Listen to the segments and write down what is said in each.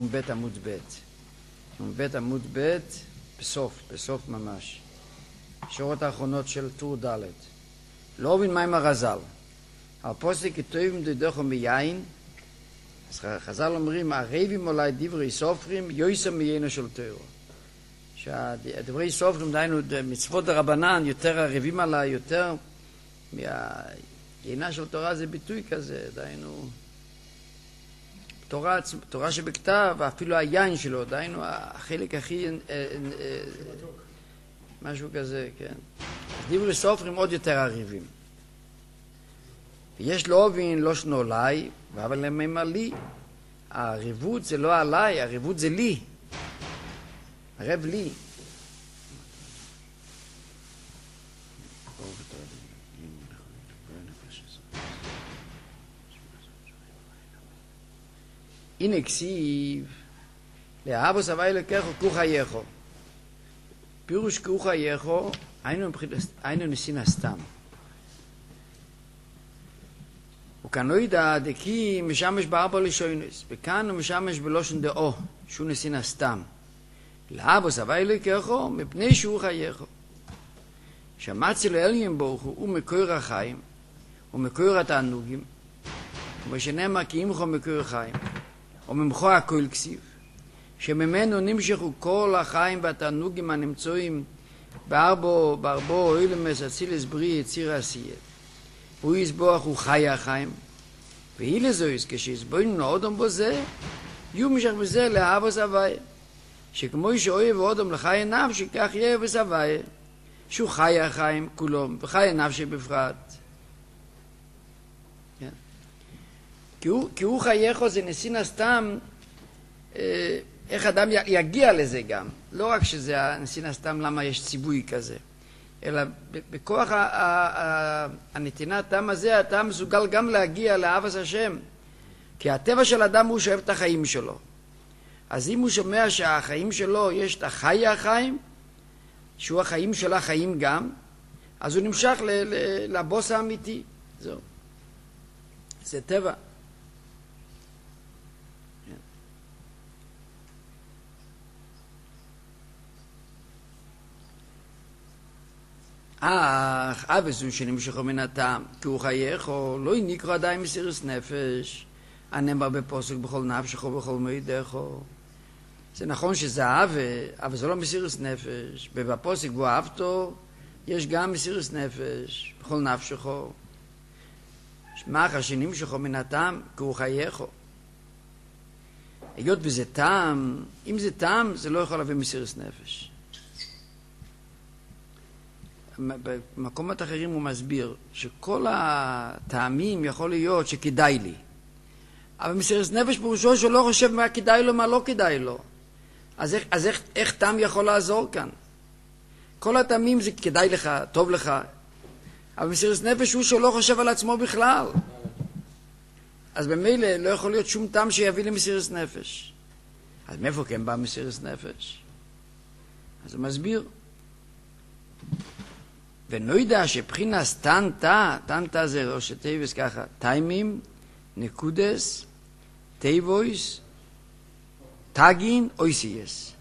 בית עמוד ב', בית עמוד ב', בסוף ממש. שורות האחרונות של טור ד'. לא מבין מה עם הרז"ל. הפוסק כתובים דדוכו מיין, אז חז"ל אומרים, הרבים אולי דברי סופרים, יויסר מיינו של תוירו. שהדברי סופרים, דיינו, מצוות הרבנן, יותר הרבים עליי, יותר מהיינה של תורה זה ביטוי כזה, דיינו, תורה שבכתב, ואפילו היין שלו, דיינו, החלק הכי, משהו כזה, כן. דברי סופרים עוד יותר הרבים. יש להבין לא שנו עליי, אבל הם אמר לי. הריבות זה לא עליי, הריבות זה לי. הרב לי. הנה כסיב, לאבוס הווי לקחו כוך חייכו. פירוש כוך חייכו, היינו נסין הסתם. וכאן לא ידע דקי משמש בארבע לשוינס, וכאן הוא משמש בלושן דאו, שהוא נסין הסתם. לאבוס הווי לקחו, מפני שהוא חייכו. שמצי לאליים ברוך הוא מקור החיים, ומקור התענוגים, ושנאמר כי ימחו מקור החיים. וממחו הכל כסיב, שממנו נמשכו כל החיים והתענוגים הנמצאים בארבו אילמס אצילס בריא יציר עשייה. הוא יסבוח הוא חי החיים, והיא לזויס כשיסבוינו אודם בזה, יהיו משך בזה לאהבוס הוויה. שכמו שאוהב אודם לחי נפשי, כך יהיה אהבוס הוויה, שהוא חי החיים כולם, וחי נפשי בפרט. כי הוא חייכו זה נסין הסתם, איך אדם יגיע לזה גם. לא רק שזה נסין הסתם למה יש ציווי כזה, אלא בכוח הנתינת הטעם הזה, אתה מסוגל גם להגיע לאהבת השם. כי הטבע של אדם הוא שאוהב את החיים שלו. אז אם הוא שומע שהחיים שלו יש את החי החיים, שהוא החיים של החיים גם, אז הוא נמשך לבוס האמיתי. זהו. זה טבע. אך אבסו שנמשכו מן הטעם, כי הוא חייכו, לא יניקרו עדיין מסירות נפש, הנאמר בפוסק בכל נפשך ובכל מועדיך. זה נכון שזה אבל זה לא מסירות נפש. ובפוסק בו אהבתו, יש גם מסירות נפש, בכל נפשך. שמחה שנמשכו מן הטעם, כי הוא חייכו. היות וזה טעם, אם זה טעם, זה לא יכול להביא מסירות נפש. במקומות אחרים הוא מסביר שכל הטעמים יכול להיות שכדאי לי. אבל מסירות נפש פירושו שלא חושב מה כדאי לו, מה לא כדאי לו. אז איך טעם יכול לעזור כאן? כל הטעמים זה כדאי לך, טוב לך. אבל מסירות נפש הוא שלא חושב על עצמו בכלל. אז במילא לא יכול להיות שום טעם שיביא למסירות נפש. אז מאיפה כן בא מסירות נפש? אז הוא מסביר. ונוידע שבחינס טנטה זה ראשי תיבס ככה, טיימים, נקודס, תיבויס, טגין, אויסייס.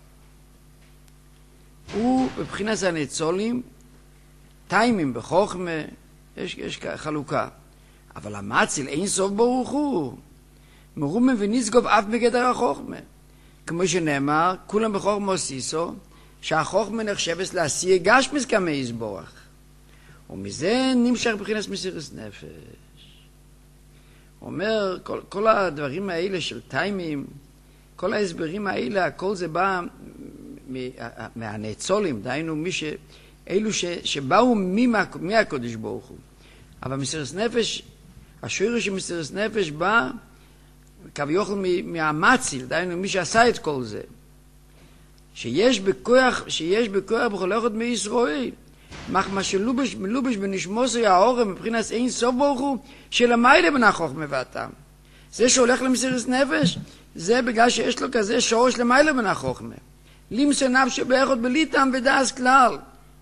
ובבחינס הניצולים, טיימים בחוכמה, יש חלוקה. אבל המציל אין סוף ברוך הוא. מרומן ונסגוב אף בגדר החוכמה. כמו שנאמר, כולם בחוכמה עושיסו, שהחוכמה נחשבת לעשייה גשמס כמה יסבורך. ומזה נמשך בבחינת מסירות נפש. הוא אומר, כל הדברים האלה של טיימים, כל ההסברים האלה, הכל זה בא מהניצולים, דהיינו אלו שבאו מהקודש ברוך הוא. אבל מסירות נפש, השורש של מסירות נפש בא כביכול מהמציל, דהיינו מי שעשה את כל זה. שיש בכוח בכל אחד מישראל. מה שלובש בנשמוסי העורם מבחינת אין סוף ברוך הוא שלמיילה בין החוכמה והטעם. זה שהולך למסירות נפש זה בגלל שיש לו כזה שורש למיילה בין החוכמה. לימסה נפשי באחד בלי טעם ודעת כלל.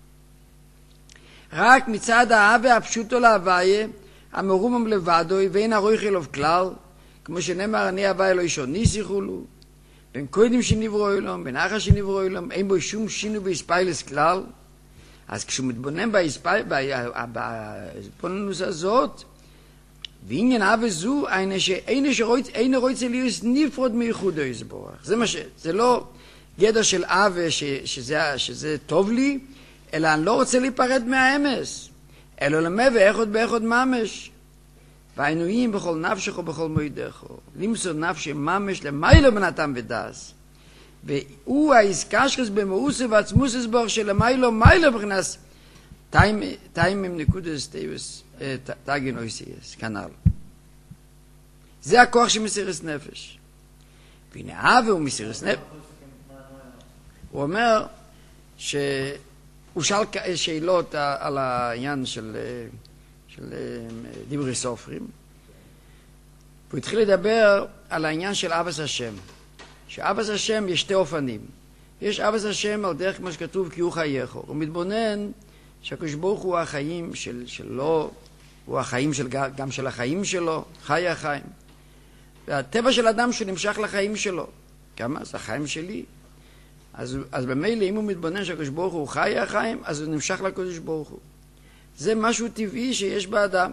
רק מצד האהבה הפשוטו להוויה המרומם לבדו ואין הרויך אליו כלל, כמו שנאמר אני הוויה לא אישו ניסי חולו. בין קודם שנברוא אילום, בין אחר שנברוא אילום, אין בו שום שינוי בהספיילס כלל. אז כשהוא מתבונן בהספוננוס הזאת, ועניין אבא זו, אין רוצה להיות נפרד מייחודו יסבורך. זה לא גדר של אבא שזה טוב לי, אלא אני לא רוצה להיפרד מהאמס, אלא למד ואיכות באיכות ממש. והעינויים בכל נפשך ובכל מוידך, למסור נפשי ממש למיילו בנתם ודס. והוא העסקשכס במאוסה ועצמוס הסבור שלמיילו מיילו בכנס טיים עם נקודס תיבס תגין אויסייס, כנ"ל. זה הכוח של מסירת נפש. והנה אהבה הוא מסירת נפש. הוא אומר שהוא שאל שאלות על העניין של דיברי סופרים. והוא התחיל לדבר על העניין של אבס השם. שאבס השם יש שתי אופנים. יש אבס השם על דרך כמו שכתוב כי הוא חייך. הוא מתבונן שהקדוש ברוך הוא החיים שלו, הוא החיים גם של החיים שלו, חי החיים. והטבע של אדם שנמשך לחיים שלו. כמה? זה החיים שלי. אז במילא אם הוא מתבונן שהקדוש ברוך הוא חי החיים, אז הוא נמשך לקדוש ברוך הוא. זה משהו טבעי שיש באדם.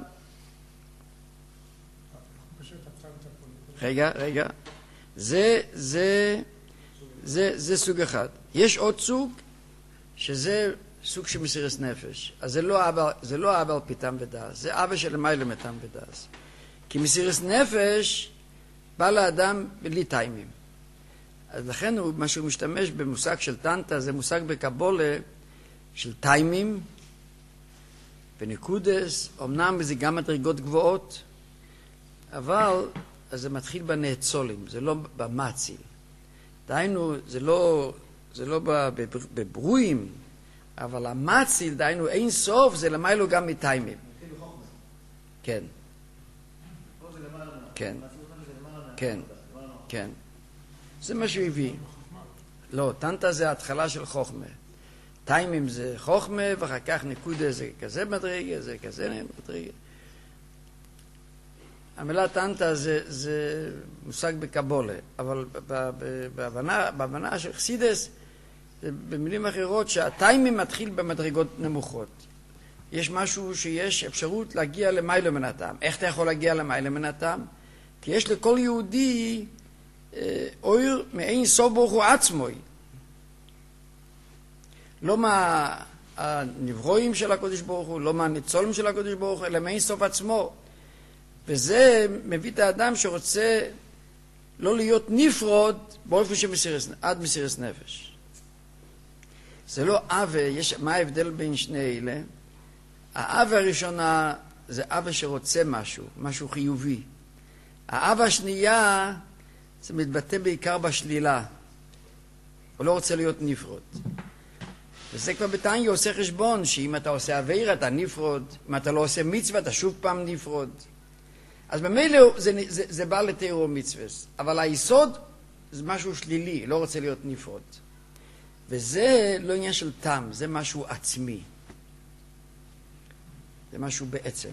רגע. זה סוג אחד. יש עוד סוג, שזה סוג של מסירת נפש. אז זה לא אבא על פיתם ודס, זה אבא של למעלה מתם ודס. כי מסירת נפש בא לאדם בלי טיימים. אז לכן מה שהוא משתמש במושג של טנטה, זה מושג בקבולה של טיימים ונקודס, אמנם זה גם מדרגות גבוהות, אבל זה מתחיל בנאצולים, זה לא במצי. דהיינו, זה לא בברואים, אבל המצי, דהיינו, אין סוף, זה למיילו גם מטיימים. כן. כן. זה מה שהוא הביא. לא, טנטה זה ההתחלה של חוכמה. טיימים זה חוכמה, ואחר כך נקודה זה כזה מדרגה, זה כזה מדרגה. המילה טנטה זה מושג בקבולה, אבל בהבנה של חסידס, במילים אחרות, שהטיימים מתחיל במדרגות נמוכות. יש משהו שיש אפשרות להגיע למיילו מן הטעם. איך אתה יכול להגיע למיילו מן הטעם? כי יש לכל יהודי אויר מאין סוף ברוך הוא עצמוי. לא מהנברואים של הקדוש ברוך הוא, לא מהניצולים של הקדוש ברוך הוא, אלא מאין סוף עצמו. וזה מביא את האדם שרוצה לא להיות נפרוד באופן עד מסירת נפש. זה לא אהבה, מה ההבדל בין שני אלה? האהבה הראשונה זה אהבה שרוצה משהו חיובי. האהבה השנייה זה מתבטא בעיקר בשלילה. הוא לא רוצה להיות נפרוד. וזה כבר בתניא עושה חשבון, שאם אתה עושה עבירה אתה נפרוד, אם אתה לא עושה מצווה אתה שוב פעם נפרוד. אז במילא זה בא לתיאור מצווה, אבל היסוד זה משהו שלילי, לא רוצה להיות נפרוד. וזה לא עניין של טעם, זה משהו עצמי. זה משהו בעצם.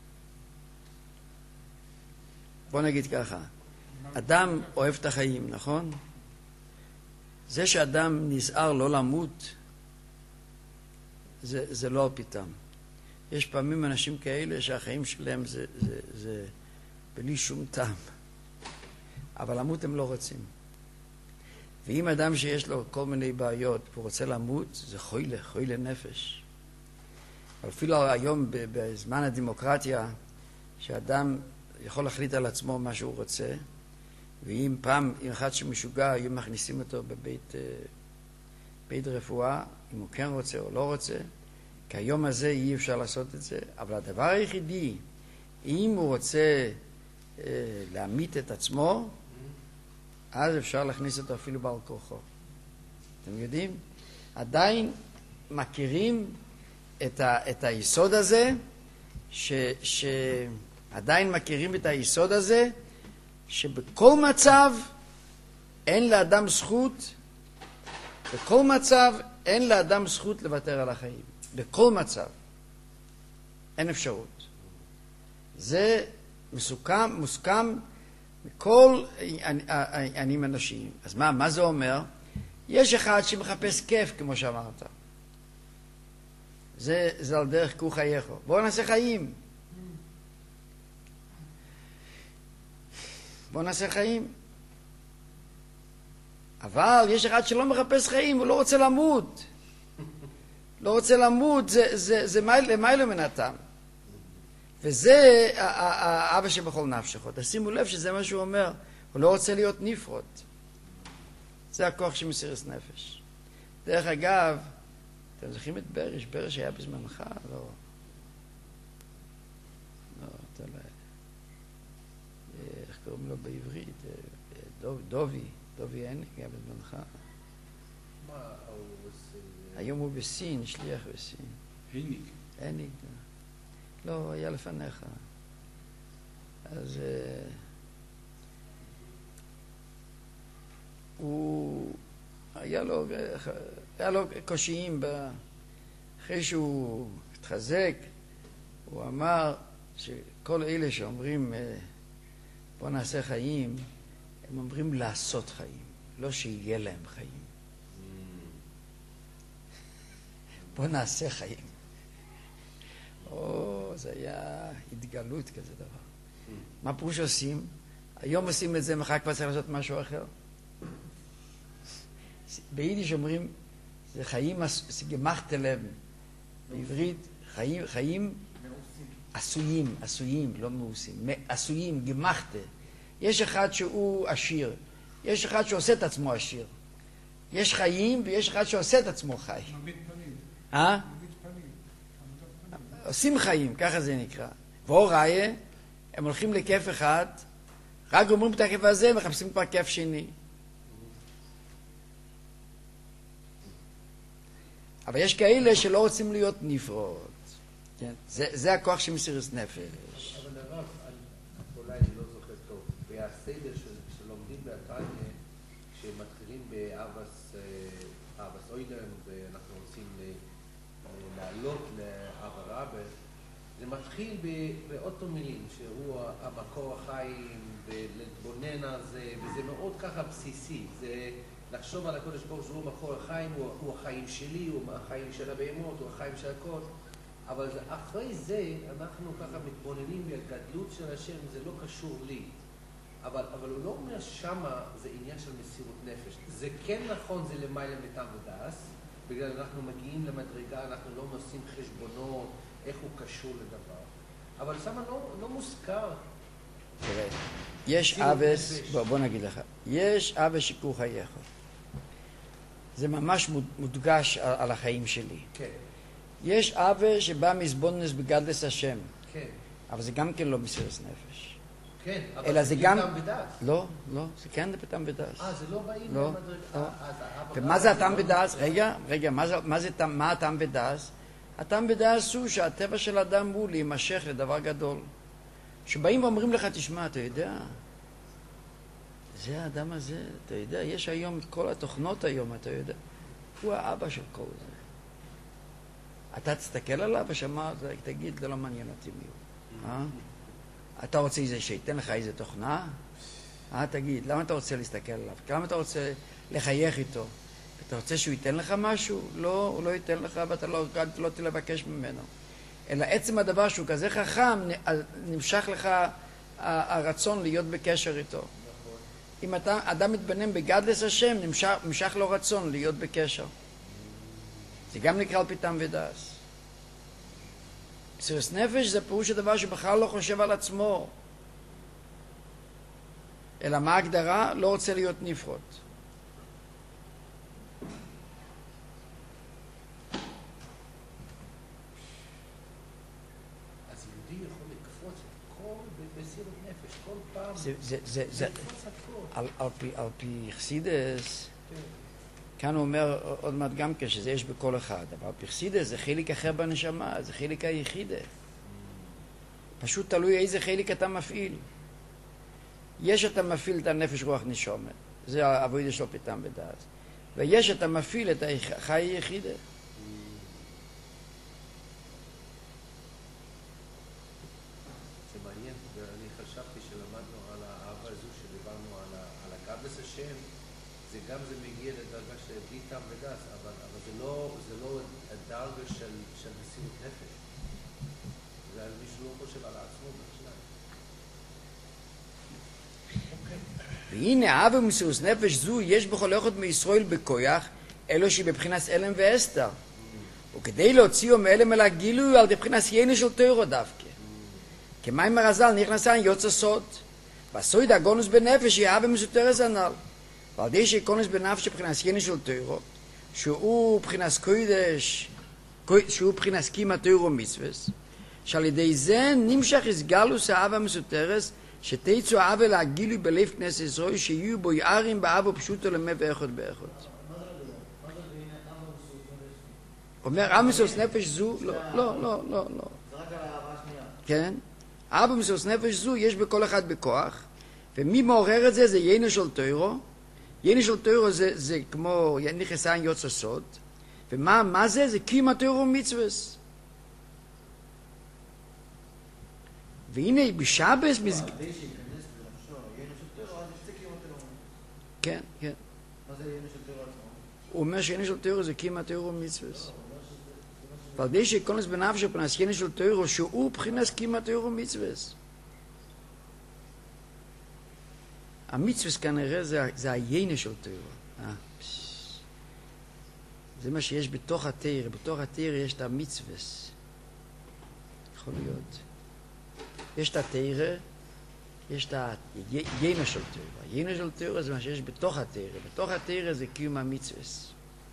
בוא נגיד ככה, אדם אוהב את החיים, נכון? זה שאדם נזהר לא למות, זה לא על פיתם. יש פעמים אנשים כאלה שהחיים שלהם זה בלי שום טעם. אבל למות הם לא רוצים. ואם אדם שיש לו כל מיני בעיות והוא רוצה למות, זה חוילה נפש. אפילו היום בזמן הדמוקרטיה, שאדם יכול להחליט על עצמו מה שהוא רוצה, ואם פעם אחד שמשוגע היו מכניסים אותו בבית רפואה, אם הוא כן רוצה או לא רוצה, כי היום הזה אי אפשר לעשות את זה, אבל הדבר היחידי, אם הוא רוצה להמית את עצמו, אז אפשר להכניס אותו אפילו בעל כוחו. אתם יודעים? עדיין מכירים את היסוד הזה, עדיין מכירים את היסוד הזה, שבכל מצב אין לאדם זכות, בכל מצב אין לאדם זכות לוותר על החיים. בכל מצב. אין אפשרות. זה מוסכם מכל העניינים האנושיים. אז מה זה אומר? יש אחד שמחפש כיף, כמו שאמרת. זה על דרך קור חייך. בואו נעשה חיים. בואו נעשה חיים. אבל יש אחד שלא מחפש חיים, הוא לא רוצה למות. לא רוצה למות, זה מיילו מן הטעם. וזה האבא שבכל נפשך. תשימו לב שזה מה שהוא אומר. הוא לא רוצה להיות נפרד. זה הכוח של מסירות נפש. דרך אגב, אתם זוכרים את ברש? ברש היה בזמנך? לא. לא, אתה לא... איך קוראים לו בעברית? דובי הניק היה בזמנך. מה, היום הוא בסין, שליח בסין. הניק. הניק. לא, היה לפניך. אז הוא... היה לו קושיים, אחרי שהוא התחזק, הוא אמר שכל אלה שאומרים בוא נעשה חיים, הם אומרים לעשות חיים, לא שיהיה להם חיים. בוא נעשה חיים. זה היה התגלות כזה דבר. מה פירוש עושים? היום עושים את זה, מחר כבר צריך לעשות משהו אחר. ביידיש אומרים, זה חיים גמחת לב. בעברית, חיים עשויים, לא מעושים. עשויים, גמחת. יש אחד שהוא עשיר. יש אחד שעושה את עצמו עשיר. יש חיים ויש אחד שעושה את עצמו חי. מבית פנים. אה? מבית פנים. עושים חיים, ככה זה נקרא. והוראיה, הם הולכים לכיף אחד, רק אומרים את הכיף הזה, מחפשים כבר כיף שני. אבל יש כאלה שלא רוצים להיות נפרוד. כן? זה הכוח של מסירות נפש. אבל הרב, אולי אני לא זוכר טוב, והסדר שלומדים באתניה, כשמתחילים באבס אוידרן, ואנחנו רוצים לעלות לאבא רבא, זה מתחיל באותו מילים, שהוא המקור החיים, ולהתבונן על זה, וזה מאוד ככה בסיסי. זה לחשוב על הקודש ברוך שהוא מקור החיים, הוא החיים שלי, הוא החיים של הבהמות, הוא החיים של הכל. אבל אחרי זה אנחנו ככה מתבוננים בגדלות של השם, זה לא קשור לי. אבל הוא לא אומר שמה זה עניין של מסירות נפש. זה כן נכון, זה למעלה מטעם ודעס, בגלל אנחנו מגיעים למדרגה, אנחנו לא עושים חשבונות, איך הוא קשור לדבר. אבל שמה לא מוזכר. תראה, יש אבס, בוא נגיד לך, יש אבס שקור חייך. זה ממש מודגש על החיים שלי. כן. יש אבס שבא מזבונס בגדלס השם. כן. אבל זה גם כן לא מסירות נפש. כן, אלא אבל זה זה גם... טעם ודעס. לא, זה כן פתם בדעס. זה לא באים לא, למדרגה. לא. ומה זה הטעם בדעס? רגע, מה הטעם בדעס? הטעם בדעס הוא שהטבע של האדם הוא להימשך לדבר גדול. שבאים ואומרים לך, תשמע, אתה יודע, זה האדם הזה, אתה יודע, יש היום את כל התוכנות היום, אתה יודע, הוא האבא של כל זה. אתה תסתכל עליו ושמע, תגיד, זה לא מעניין אותי מי הוא. אתה רוצה שייתן לך איזה תוכנה? תגיד, למה אתה רוצה להסתכל עליו? למה אתה רוצה לחייך איתו? אתה רוצה שהוא ייתן לך משהו? לא, הוא לא ייתן לך ואתה לא תלבקש ממנו. אלא עצם הדבר שהוא כזה חכם, נמשך לך הרצון להיות בקשר איתו. אם אדם מתבונן בגדלס השם, נמשך לו רצון להיות בקשר. זה גם נקרא על פי טעם ודעס. מסירות נפש זה פירוש הדבר שבכלל לא חושב על עצמו. אלא מה ההגדרה? לא רוצה להיות נפרד. אז יהודי יכול לקפוץ במסירות נפש, כל פעם. זה על פי חסידס, כאן הוא אומר עוד מעט גם שזה יש בכל אחד, אבל על פי חסידס זה חלק אחר בנשמה, זה חלק היחידה. פשוט תלוי איזה חלק אתה מפעיל. יש אתה מפעיל את הנפש רוח נשומת, זה העבודה שלו פתם בדעת. ויש אתה מפעיל את החי היחידה. זה מעניין, ואני חשבתי שלמדנו על האהבה הזו של גם זה מגיע לדרגה של בלי טעם ודס, אבל זה לא הדרגה של מסירות נפש. זה מישהו לא חושב על עצמו בכלל. והנה אהבה ומסירות נפש זו יש בכל אחד מישראל בכוח, אלו שהיא בבחינת אלם ואסתר. וכדי להוציאו מאלם אל הגילוי על בבחינת יינו של תוירו דווקא. כמים הרז"ל נכנסן יוצא סוד. והסוד הגונוס בנפש היא אהבה מסותרת הנ"ל. ועל די שקונוס בנפש בבחינת יינו של תוירו, שהוא בחינת קודש, שהוא בחינת קימה תוירו מצווס, שעל ידי זה נמשך הסגלוס האהבה המסותרת, שתיצו אהבה להגילוי בלב כנסת ישראל, שיהיו בו יערים באהבה פשוטו למה ואחד באחד. אומר, אהבה מסירות נפש זו, לא. זה רק על האהבה השנייה. כן? אהבה מסירות נפש זו יש בכל אחד בכוח, ומי מעורר את זה? זה יינו של תוירו. יינו של תוירו זה כמו נכנסן יוצא סוד. ומה זה? זה קימה תוירו מצווס. והנה בשבס... כדי שייכנס בנפשו, יינו של תוירו, אז יש קימה תוירו. כן. מה זה יינו של תוירו עצמו? הוא אומר שיינו של תוירו זה קימה תוירו מצווס. ועל די שקונוס בנפשו פנס יינו של תוירו, שהוא בחינת קימה תוירו מצווס. המצווס כנראה זה היינו של תוירו. זה מה שיש בתוך התורה. בתוך התורה יש את המצווס. יכול להיות. יש את התורה, יש את היינו של תוירו. היינו של תוירו זה מה שיש בתוך התורה. בתוך התורה זה קיום המצווס.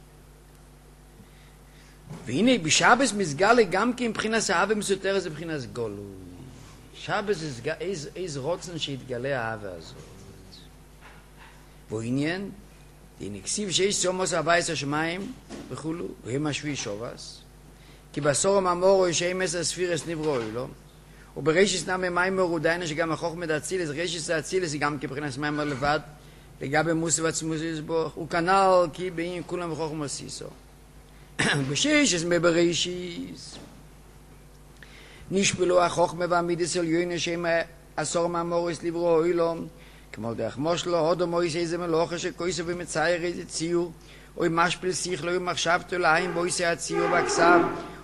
והנה בשבס מסגלה גם כי מבחינת האהבה מסותרת זה מבחינת גולוי. שבס זה איזה רוצן שהתגלה האהבה הזאת. ועניין, נקסיב שיש סומוס הבייס השמיים וכולו, והם השביעי שובס. כי בסורם אמורו שמס הספירס נברו לו, ובראשיס נמי מים מרודיינו שגם החוכמת אצילס, ראשיס האצילס היא גם כבחינת מים לבד, לגבי מוסי ועצמוסי לסבוך, הוא כנל כי בעניין כולם וחוכם עשיסו. בשישס מבראשיס נשפלו החוכמה והמידס עליון שם עשור מאמוריס לברו אוילום כמו דרך מושלו הודו מויס איזה מלוכה שכויסו ומצייר איזה ציור אוי משפל שיחלו ומחשבתו לעין בויסי הציור והכסב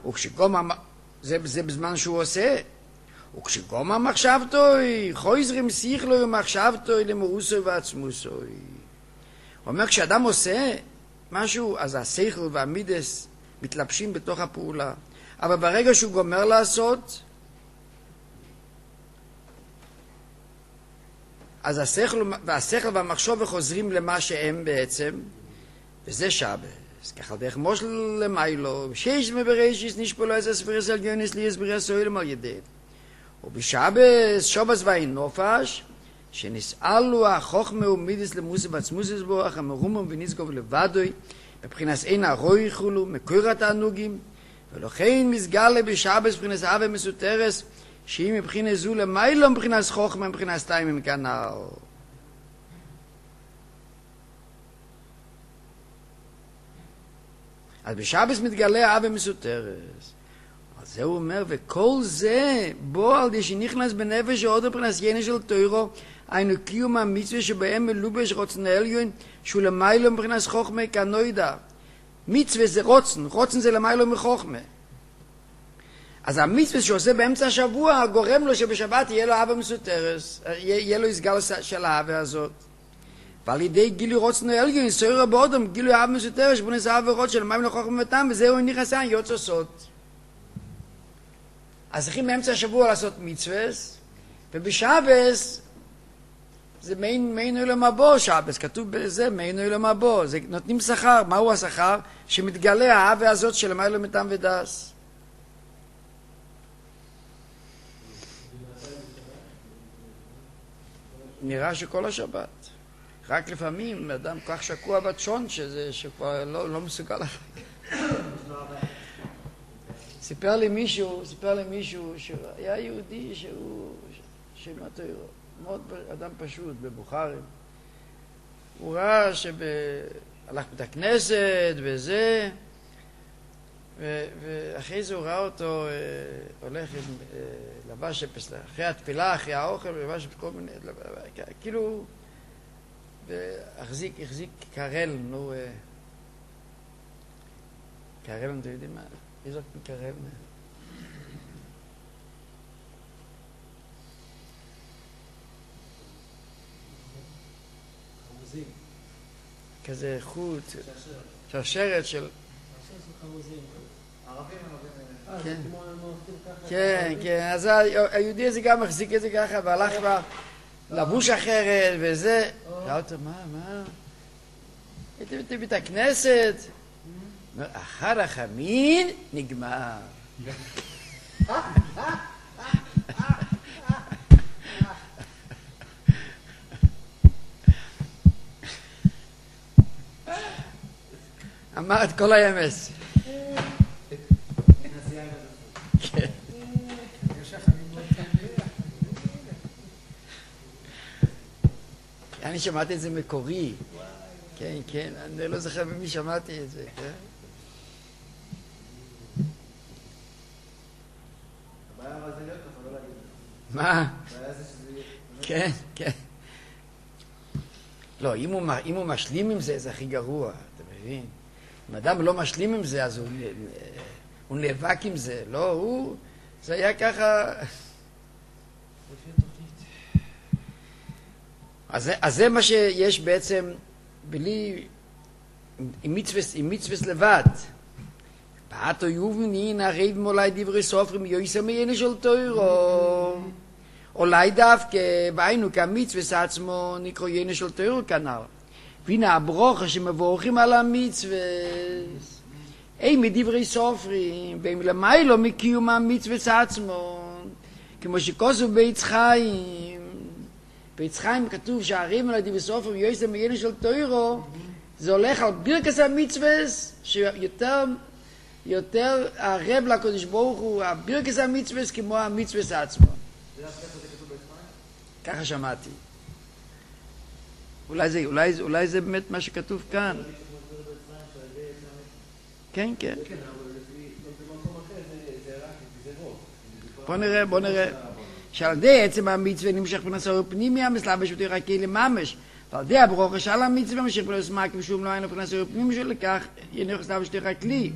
זה בזמן שהוא עושה וכשגום המחשבתו חויזרים שיחלו ומחשבתו למאוסו ועצמוסו. הוא אומר כשאדם עושה משהו, אז השכל והמידס מתלבשים בתוך הפעולה. אבל ברגע שהוא גומר לעשות, אז השכל והמחשוב חוזרים למה שהם בעצם, וזה שבס. ככה דרך מושל למיילו, שיש מבראשיס נשפלו איזה ספירס עליונס לי הסבירס אוהלם על ידי. ובשבס, שובס והנופש, שנסעלו החוכמה ומידס למוסי בעצמוסי בוח, המרומם ונסגוב לבדוי, מבחינס אין הרוי חולו, מקור התענוגים, ולכן מסגלה בשבס מבחינס אהבה מסותרס, שהיא מבחינס זו למיילו מבחינס חוכמה, מבחינס תאים מכנל. אז בשבס מתגלה אהבה מסותרס. אז זה הוא אומר, וכל זה בוא על די שנכנס בנפש עוד מבחינס יינו של תוירו, היינו קיום המצווה שבהם מלובש רוצן העליון, שהוא למיילו מבחינס חוכמה כנוידה. מצווה זה רוצן זה למיילו מחוכמה. אז המצווה שעושה באמצע השבוע גורם לו שבשבת יהיה לו אהבה מסותרס, יהיה לו הסגל של האהבה הזאת. ועל ידי גילוי רוצן העליון, סוירה באודם, גילוי אהבה מסותרס, שבונס אהבה רוץ של למיילו חוכמה ותם, וזהו נכנסן יוצא סוד. אז צריכים באמצע השבוע לעשות מצווס, ובשבס זה מעין עולם הבא, שבס, כתוב בזה, מעין עולם הבא, זה נותנים שכר. מהו השכר? שמתגלה האהבה הזאת של למיילו מתם ודס. נראה שכל השבת. רק לפעמים אדם כך שקוע בצ'ון שכבר לא מסוגל אחר. סיפר לי מישהו שהיה יהודי שהוא שמעתו מאוד אדם פשוט בבוכרים. הוא ראה הלך בית הכנסת וזה, ואחרי זה הוא ראה אותו הולך לבש אחרי התפילה, אחרי האוכל, לבש כל מיני, כאילו, והחזיק קרל, נו, קרל, אתם יודעים מה? איזה קרל? כזה חוט, שרשרת של... כן, כן, אז היהודי הזה גם מחזיק את זה ככה, והלך כבר לבוש אחרת, וזה... שאלת, מה? הייתי בבית הכנסת, אחר החמין נגמר. אמר את כל הימס. אני שמעתי את זה מקורי. כן, כן, אני לא זוכר ממי שמעתי את זה, כן? הבעיה אבל זה להיות ככה, לא להגיד. מה? הבעיה זה שזה... כן, כן. לא, אם הוא משלים עם זה, זה הכי גרוע, אתה מבין? אם אדם לא משלים עם זה, אז הוא נאבק עם זה, לא, זה היה ככה... אז זה מה שיש בעצם, בלי, עם מצווס לבד. פעתו יובנין, הרי במולי דברי סופרים, יויסר מיינה של תוירו. אולי דווקא, והיינו כמצווס עצמו, נקרא יינה של תוירו כנ"ל. והנה הברוכה שמבורכים על המצווס. מדברי סופרים, והם למיילו מקיום המצווס עצמו. כמו שכוסו בעץ חיים. בעץ חיים כתוב שהרים על דברי סופרים יויסר מיינה של תוירו, זה הולך על ברכס המצווס, שיותר הרב לקדוש ברוך הוא, הברכס המצווס כמו המצווס עצמו. זה כתוב בעץ חיים? ככה שמעתי. אולי זה באמת מה שכתוב כאן. כן, כן. כן, אבל במקום אחר זה רק, זה רוב. בוא נראה. שעל ידי עצם המצווה נמשך פנסור פנימי, המסלבש אותי רק אלה ממש. ועל ידי הברוכה שעל המצווה משך פנוס מק ושום לא היינו פנסור פנימי שלו, לכך ינוח מסלבש אותי רק לי.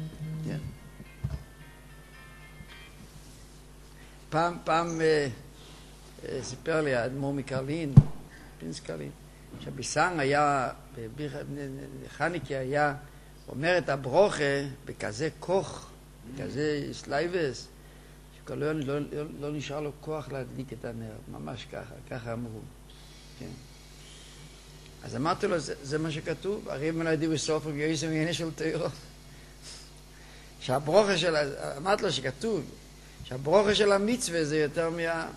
פעם סיפר לי האדמו"ר מקרלין, פינס קרלין, שהביסן היה, חניקי היה אומר את הברוכה בכזה כוח, בכזה סלייבס, שכל לא נשאר לו כוח להדליק את הנר, ממש ככה אמרו. כן. אז אמרתי לו, זה מה שכתוב, הרי מלאדי בסופר יויסם יינה של תוירו. שהברוכה של, אמרתי לו שכתוב, שהברוכה של המצווה זה יותר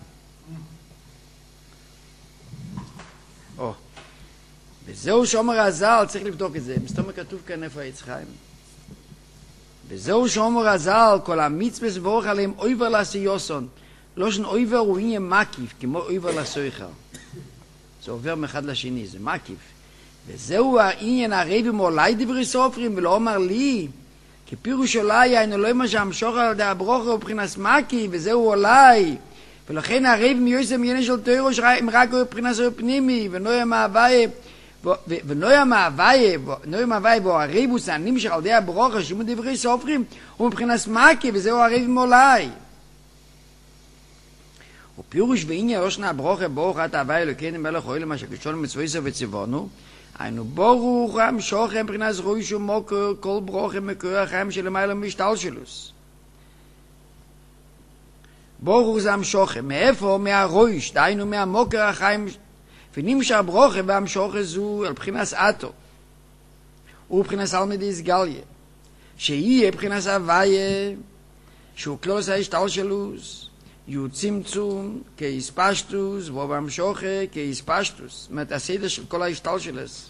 וזהו שאומר הזל, צריך לבדוק את זה, מסתום כתוב כאן איפה העץ חיים. וזהו שאומר הזל, כל המצווה סבורך עליהם אויבר לעשיוסון. לא שן אויבר הוא עניין מקיף, כמו אויבר לסויכר. זה עובר מאחד לשני, זה מקיף. וזהו העניין הרי במולי דברי סופרים, ולא אומר לי, כי פירוש אולי היינו לא מה שהמשוך על ידי הברוכה ובחינס מקי, וזהו אולי. ולכן הרי במיוסם יינה של תוירו שראים רק בבחינס פנימי, ונוים ההוויה בו הריבוס הנמשך על ידי הברוכה שימו דברי סופרים, ובבחינס מקי, וזהו הרי במולי. ופירוש בעניין ראשנה הברוכה ברוך את ההוויה אלוקינו מלך אוהל מה שקשון מצוויסו וציוונו, היינו ברוך המשוכם מבחינת ראש ומוקר כל ברוכה מקור החיים שלמעלה משתלשלוס. ברוך זה המשוכם, מאיפה? מהראש, דהיינו מהמוקר החיים, ונמשך ברוכה והמשוכם זו על בחינת אתו, ובחינת אלמדי סגליה, שיהיה בחינת הוויה, שהוא כלוס ההשתלשלוס, יהיו צמצום כהספשטוס, ובמשוכם כהספשטוס, זאת אומרת, הסדר של כל ההשתלשלוס.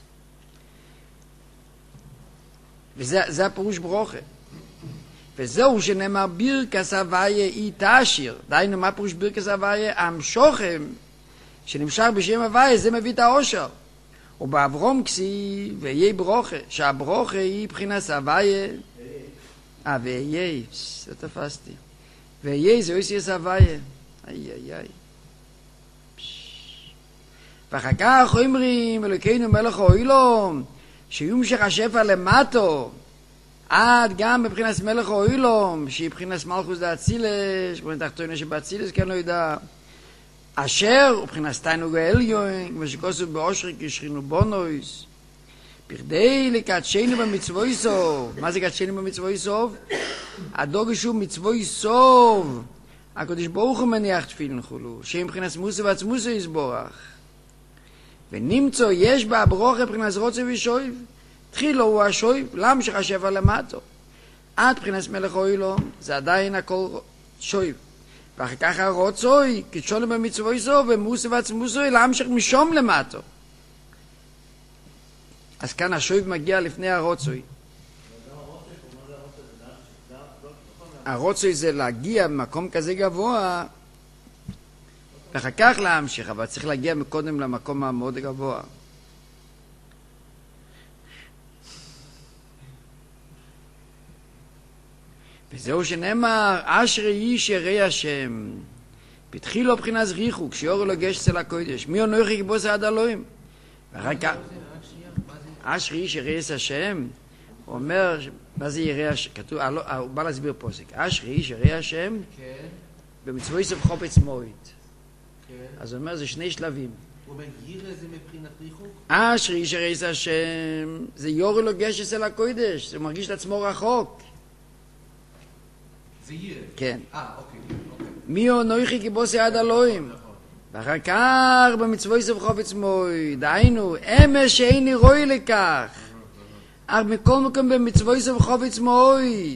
וזה הפירוש ברוכה. וזהו שנאמר ברכס הוויה אי תשיר. דהיינו מה פירוש ברכס הוויה? המשוכם שנמשך בשם הוויה, זה מביא את העושר. ובאברום כסיב ויהיה ברוכה, שהברוכה היא בחינת הוויה. ויהיה, זה תפסתי. ויהיה זה יוסיס הוויה. איי. ואחר כך אומרים אלוקינו מלך העולם שימשך השפע למטו עד גם מבחינת מלך העולם שהיא מבחינת מלכוס דאצילס, מבחינת תחתונה שבאצילס כן לא יודע אשר מבחינת תענוג העליון כמו שכתוב באושרי כשכינו בונויס בכדי לקדשנו במצווי סוף. מה זה קדשנו במצווי סוף? הדוגש הוא מצווי סוף. הקדוש ברוך הוא מניח תפילין חולו, שאם מבחינת מוסה ועצמוסה יסבורך. ונמצא יש בה הברוכה מבחינת רוצה ושויב. תחילו הוא השויב, למה שחשב על למטו. עד מבחינת מלך העולם, זה עדיין הכל שויב. ואחר כך הרוצוי, קדשנו במצווי סוף, ומוסה ועצמוסה, להמשך משום למטו. אז כאן השויב מגיע לפני הרוצוי. הרוצוי זה להגיע במקום כזה גבוה ואחר כך להמשיך, אבל צריך להגיע מקודם למקום המאוד גבוה. וזהו שנאמר אשרי איש ירא השם בתחילו בחינת זריחו כשיורו לו גש אצל הקודש מי אנוכי כבוס עד אלוהים. ואחר כך אשרי איש ירא השם, הוא אומר, מה זה ירא השם? כתוב, הוא בא להסביר פוסק. אשרי איש ירא השם במצווי סוף חופץ מועד. אז הוא אומר, זה שני שלבים. הוא אומר, ירא זה מבחינת ריחוק? אשרי איש ירא השם, זה יורו לו גש אצל הקודש, זה מרגיש את עצמו רחוק. זה ירא? כן. אוקיי. מי אנוכי כבוס עד אלוהים. ואחר כך במצווי סוף חופץ מועד, דהיינו, אמש שאיני רואה לכך, אך מכל מקום במצווי סוף חופץ מועד.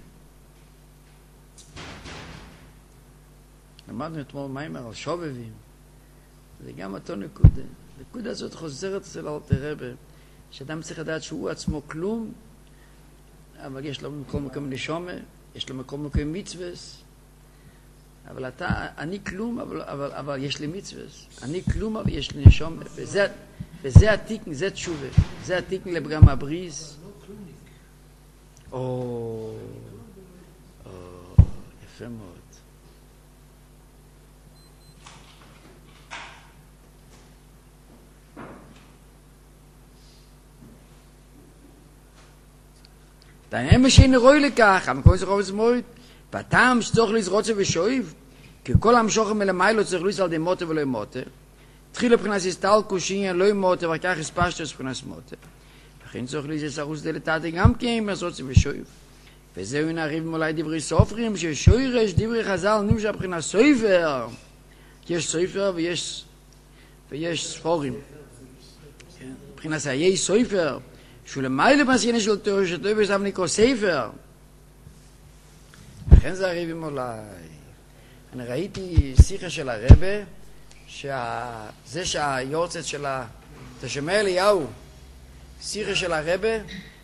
למדנו אתמול מיימר על שובבים, זה גם אותו נקודה. הנקודה הזאת חוזרת אצל אלתר רבי, שאדם צריך לדעת שהוא עצמו כלום, אבל יש לו מכל מקום נשמה, יש לו מכל מקום מצווס, אבל אני כלום, אבל יש לי מצווס. אני כלום, אבל יש לי נשום. וזה התיקן, זה תשובה. זה התיקן לפגם הבריס. יפה מאוד. תאם שאין רואי לכך, המקום זה חופץ מועד. והטעם שצריך לזרוץ ושואב, כי כל המשוכם מלמיילו צריך לזרוץ על די מוטה ולא מוטה. התחיל לבחינת הסתלקות שעניין לא מוטה, וכך הספשטוס מבחינת מוטה. לכן צריך לזרוץ ארוס דלתתי גם כן מזרוץ ושואב. וזהו נעריב מולי דברי סופרים, ששוירש דברי חז"ל נמשך מבחינת סופר. כי יש סופר ויש ספורים. מבחינת חיי סופר, שהוא למיילו מסיינה של תורה, שטוב יש נקרא ספר. לכן זה הריבים אולי. אני ראיתי שיחה של הרבה, זה שהיורצת של תשמע אליהו, שיחה של הרבה,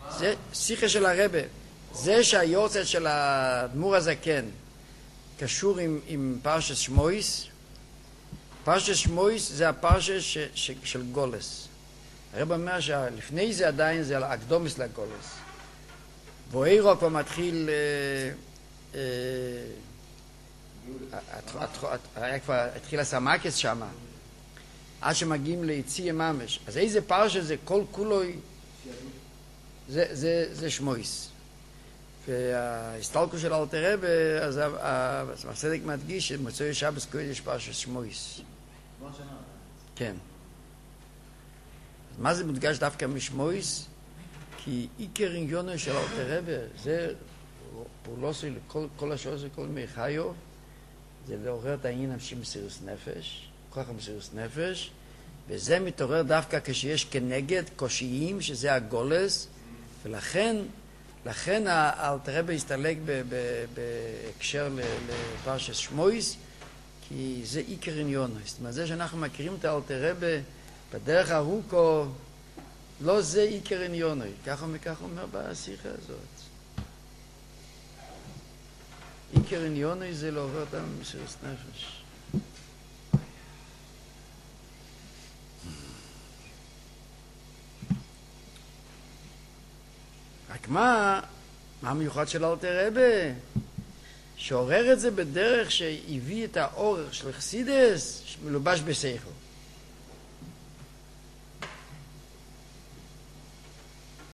זה שהיורצת של האדמו"ר הזקן קשור עם פרשת שמויס. פרשת שמויס זה הפרשת של גולס. הרבה אומר שלפני זה עדיין זה הקדומס לגולס. ואירו כבר מתחיל היה כבר התחיל הסמקס שמה עד שמגיעים ליציאה ממש. אז איזה פרשה זה כל כולו זה שמויס. וההסתלקות של אלתר רבי, אז הצדק מדגיש שמוצאי שבת קודש פרשת שמויס. כן. מה זה מודגש דווקא משמויס? כי עיקר עניונו של אלתר רבי זה פעולוסי לכל השעות של כל מי חיו, זה לעורר את העניין של מסירות נפש, כוח המסירות נפש, וזה מתעורר דווקא כשיש כנגד קושיים, שזה הגולס, ולכן אלתר רבי הסתלק בהקשר לפרשת שמויס, כי זה עיקר עניונו. זאת אומרת, זה שאנחנו מכירים את אלתר רבי בדרך ארוכו, לא זה עיקר עניונו. ככה וכך אומר בשיחה הזאת. עיקר עניונו זה לעורר אותם במסירות נפש. רק מה המיוחד של אלתר רבי? שעורר את זה בדרך שהביא את האור של חסידס מלובש בשכל.